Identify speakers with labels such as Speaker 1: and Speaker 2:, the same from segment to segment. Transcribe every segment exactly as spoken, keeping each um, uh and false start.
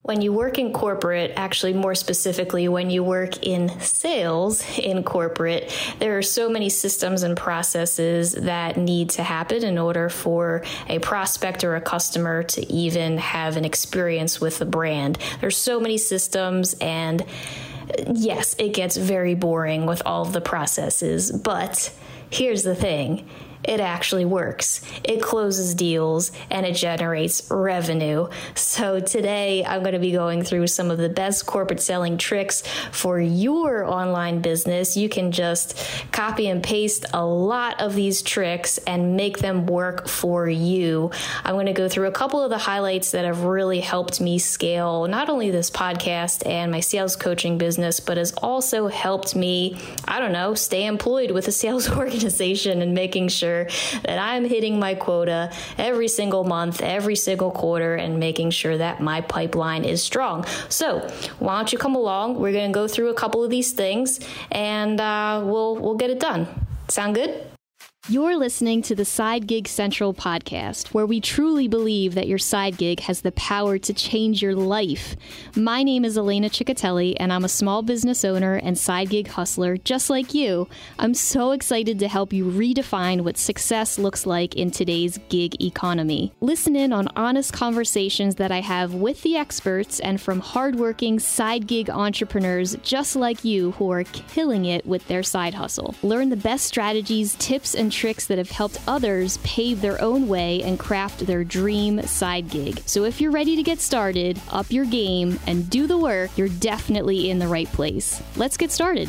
Speaker 1: When you work in corporate, actually more specifically, when you work in sales in corporate, there are so many systems and processes that need to happen in order for a prospect or a customer to even have an experience with the brand. There's so many systems, and yes, it gets very boring with all of the processes, but here's the thing. It actually works. It closes deals and it generates revenue. So today I'm going to be going through some of the best corporate selling tricks for your online business. You can just copy and paste a lot of these tricks and make them work for you. I'm going to go through a couple of the highlights that have really helped me scale not only this podcast and my sales coaching business, but has also helped me, I don't know, stay employed with a sales organization and making sure that I'm hitting my quota every single month, every single quarter, and making sure that my pipeline is strong. So why don't you come along? We're going to go through a couple of these things, and uh, we'll we'll get it done. Sound good?
Speaker 2: You're listening to the Side Gig Central podcast, where we truly believe that your side gig has the power to change your life. My name is Elena Ciccatelli, and I'm a small business owner and side gig hustler just like you. I'm so excited to help you redefine what success looks like in today's gig economy. Listen in on honest conversations that I have with the experts and from hardworking side gig entrepreneurs just like you who are killing it with their side hustle. Learn the best strategies, tips, and tricks that have helped others pave their own way and craft their dream side gig. So if you're ready to get started, up your game, and do the work, you're definitely in the right place. Let's get started.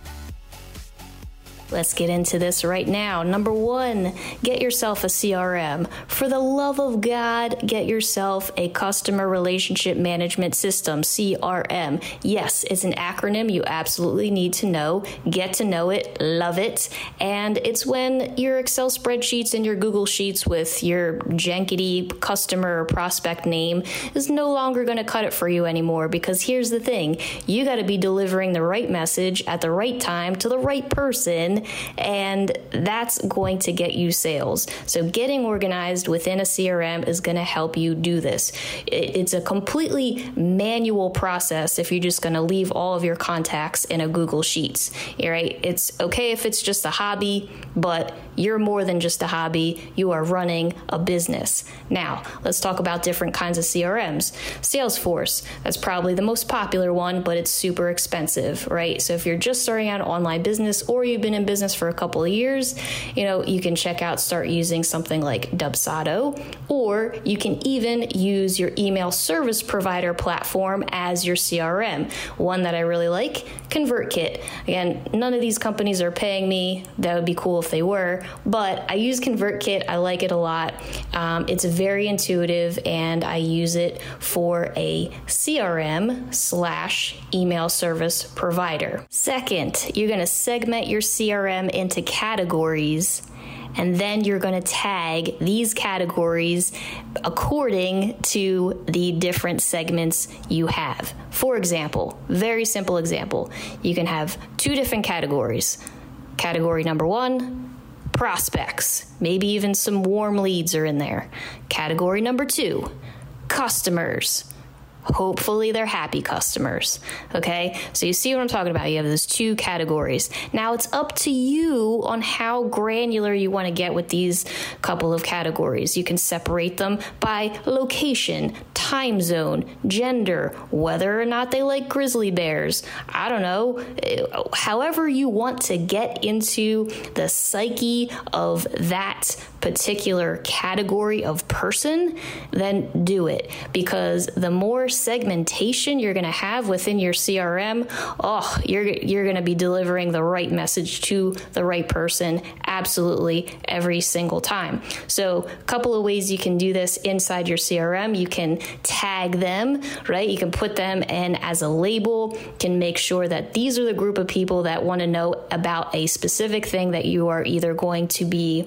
Speaker 1: Let's get into this right now. Number one, get yourself a C R M. For the love of God, get yourself a customer relationship management system, C R M. Yes, it's an acronym you absolutely need to know. Get to know it, love it. And it's when your Excel spreadsheets and your Google Sheets with your jankety customer or prospect name is no longer going to cut it for you anymore. Because here's the thing, you got to be delivering the right message at the right time to the right person, and that's going to get you sales. So getting organized within a C R M is going to help you do this. It's a completely manual process if you're just going to leave all of your contacts in a Google Sheets. Right? It's okay if it's just a hobby, but you're more than just a hobby. You are running a business. Now, let's talk about different kinds of C R Ms. Salesforce, that's probably the most popular one, but it's super expensive, right? So if you're just starting out an online business or you've been in business for a couple of years, you know, you can check out, start using something like Dubsado, or you can even use your email service provider platform as your C R M. One that I really like, ConvertKit. Again, none of these companies are paying me. That would be cool if they were, but I use ConvertKit. I like it a lot. Um, it's very intuitive, and I use it for a C R M slash email service provider. Second, you're going to segment your C R M into categories, and then you're going to tag these categories according to the different segments you have. For example, very simple example, you can have two different categories. Category number one, prospects. Maybe even some warm leads are in there. Category number two, customers. Hopefully they're happy customers. Okay, so you see what I'm talking about. You have those two categories. Now it's up to you on how granular you want to get with these couple of categories. You can separate them by location, time zone, gender, whether or not they like grizzly bears. I don't know. However you want to get into the psyche of that particular category of person, then do it. Because the more segmentation you're going to have within your C R M, oh, you're you're going to be delivering the right message to the right person absolutely every single time. So a couple of ways you can do this inside your C R M. You can tag them, right? You can put them in as a label, can make sure that these are the group of people that want to know about a specific thing that you are either going to be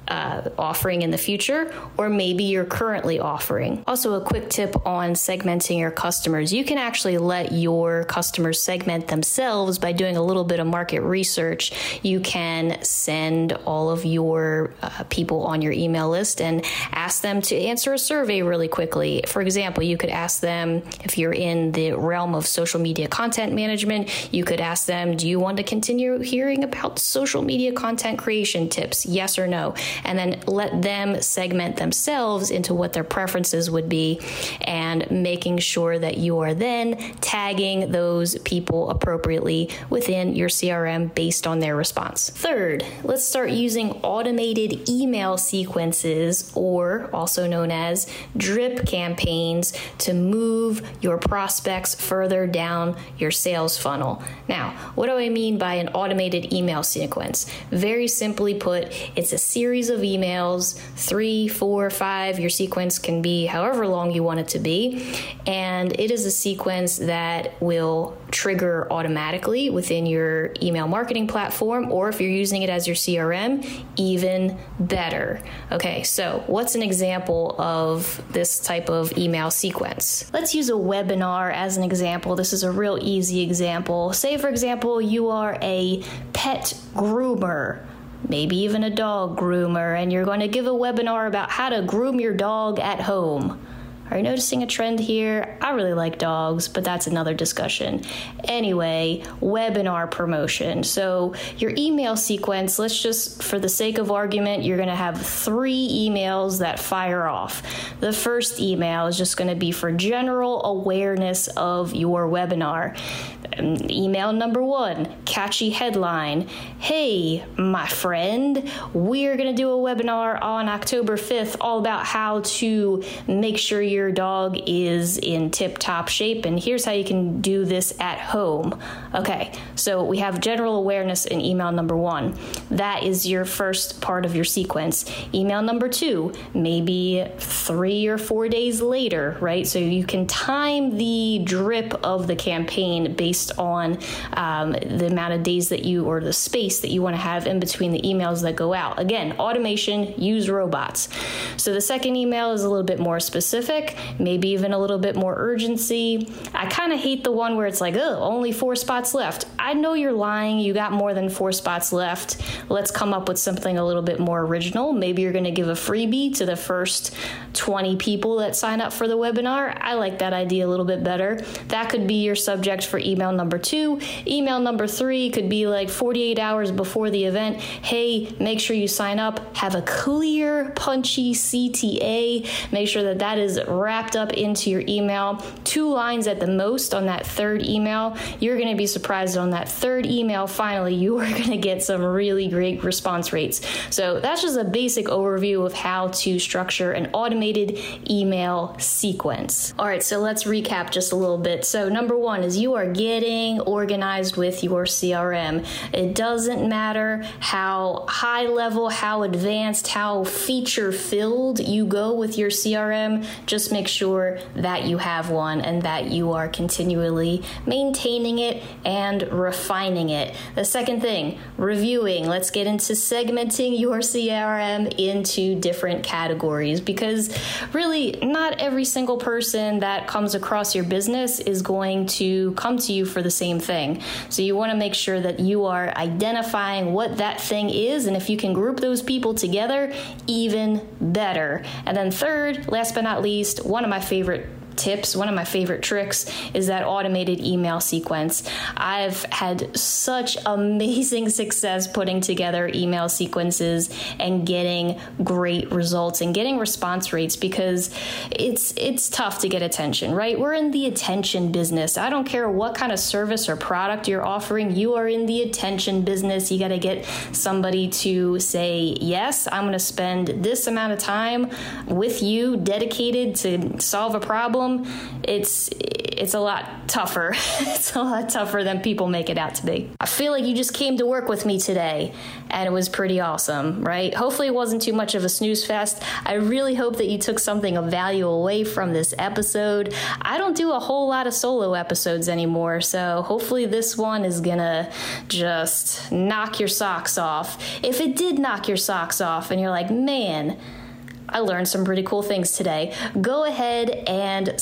Speaker 1: uh, offering in the future, or maybe you're currently offering. Also, a quick tip on segmenting your customers. You can actually let your customers segment themselves by doing a little bit of market research. You can send all of your uh, people on your email list and ask them to answer a survey really quickly. For example, you could ask them, if you're in the realm of social media content management, you could ask them, do you want to continue hearing about social media content creation tips? Yes or no? And then let them segment themselves into what their preferences would be, and making sure that you are then tagging those people appropriately within your C R M based on their response. Third, let's start using automated email sequences, or also known as drip campaigns, to move your prospects further down your sales funnel. Now, what do I mean by an automated email sequence? Very simply put, it's a series of emails, three, four, five. Your sequence can be however long you want it to be. And it is a sequence that will trigger automatically within your email marketing platform, or if you're using it as your C R M, even better. Okay, so what's an example of this type of email sequence? Let's use a webinar as an example. This is a real easy example. Say, for example, you are a pet groomer, maybe even a dog groomer, and you're going to give a webinar about how to groom your dog at home. Are you noticing a trend here? I really like dogs, but that's another discussion. Anyway, webinar promotion. So your email sequence, let's just, for the sake of argument, you're going to have three emails that fire off. The first email is just going to be for general awareness of your webinar. Email number one, catchy headline. Hey, my friend, we're going to do a webinar on October fifth all about how to make sure your dog is in tip-top shape, and here's how you can do this at home. Okay, so we have general awareness in email number one. That is your first part of your sequence. Email number two, maybe three or four days later, right? So you can time the drip of the campaign based on um, the amount of days that you, or the space that you want to have in between the emails that go out. Again, automation, use robots. So the second email is a little bit more specific, maybe even a little bit more urgency. I kind of hate the one where it's like, oh, only four spots left. I know you're lying. You got more than four spots left. Let's come up with something a little bit more original. Maybe you're going to give a freebie to the first twenty people that sign up for the webinar. I like that idea a little bit better. That could be your subject for email number two. Email number three could be like forty-eight hours before the event. Hey, make sure you sign up. Have a clear, punchy C T A. Make sure that that is wrapped up into your email. Two lines at the most on that third email. You're going to be surprised on that third email. Finally, you are going to get some really great response rates. So that's just a basic overview of how to structure an automated email sequence. All right, so let's recap just a little bit. So number one is you are getting organized with your C R M. It doesn't matter how high level, how advanced, how feature filled you go with your C R M. Just make sure that you have one and that you are continually maintaining it and refining it. The second thing, reviewing. Let's get into segmenting your C R M into different categories, because really not every single person that comes across your business is going to come to you for the same thing. So you want to make sure that you are identifying what that thing is, and if you can group those people together, even better. And then third, last but not least, one of my favorite tips, one of my favorite tricks is that automated email sequence. I've had such amazing success putting together email sequences and getting great results and getting response rates, because it's it's tough to get attention, right? We're in the attention business. I don't care what kind of service or product you're offering, you are in the attention business. You got to get somebody to say, yes, I'm going to spend this amount of time with you dedicated to solve a problem. It's it's a lot tougher. It's a lot tougher than people make it out to be. I feel like you just came to work with me today, and it was pretty awesome, right? Hopefully it wasn't too much of a snooze fest. I really hope that you took something of value away from this episode. I don't do a whole lot of solo episodes anymore, so hopefully this one is gonna just knock your socks off. If it did knock your socks off and you're like, man, I learned some pretty cool things today, go ahead and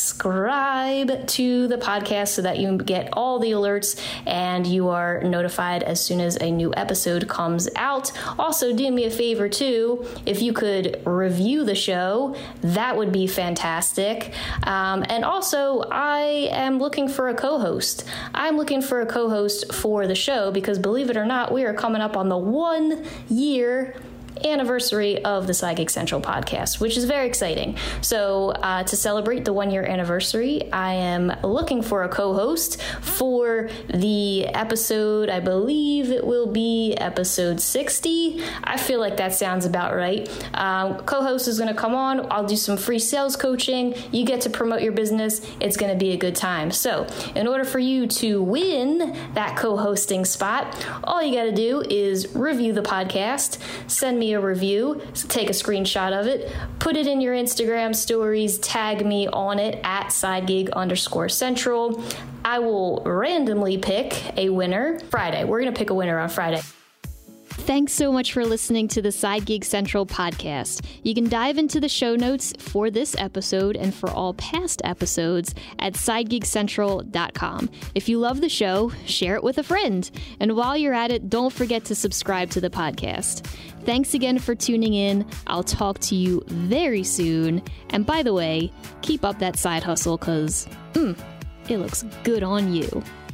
Speaker 1: subscribe to the podcast so that you get all the alerts and you are notified as soon as a new episode comes out. Also, do me a favor too, if you could review the show, that would be fantastic. Um, and also, I am looking for a co-host. I'm looking for a co-host for the show because, believe it or not, we are coming up on the one year anniversary of the Side Gig Central podcast, which is very exciting. So uh, to celebrate the one year anniversary, I am looking for a co-host for the episode. I believe it will be episode sixty. I feel like that sounds about right. Um, co-host is going to come on. I'll do some free sales coaching. You get to promote your business. It's going to be a good time. So in order for you to win that co-hosting spot, all you got to do is review the podcast, send me a review, take a screenshot of it, put it in your Instagram stories, tag me on it at sidegig underscore central. I will randomly pick a winner Friday. We're going to pick a winner on Friday.
Speaker 2: Thanks so much for listening to the Side Gig Central podcast. You can dive into the show notes for this episode and for all past episodes at side gig central dot com. If you love the show, share it with a friend. And while you're at it, don't forget to subscribe to the podcast. Thanks again for tuning in. I'll talk to you very soon. And by the way, keep up that side hustle because mm, it looks good on you.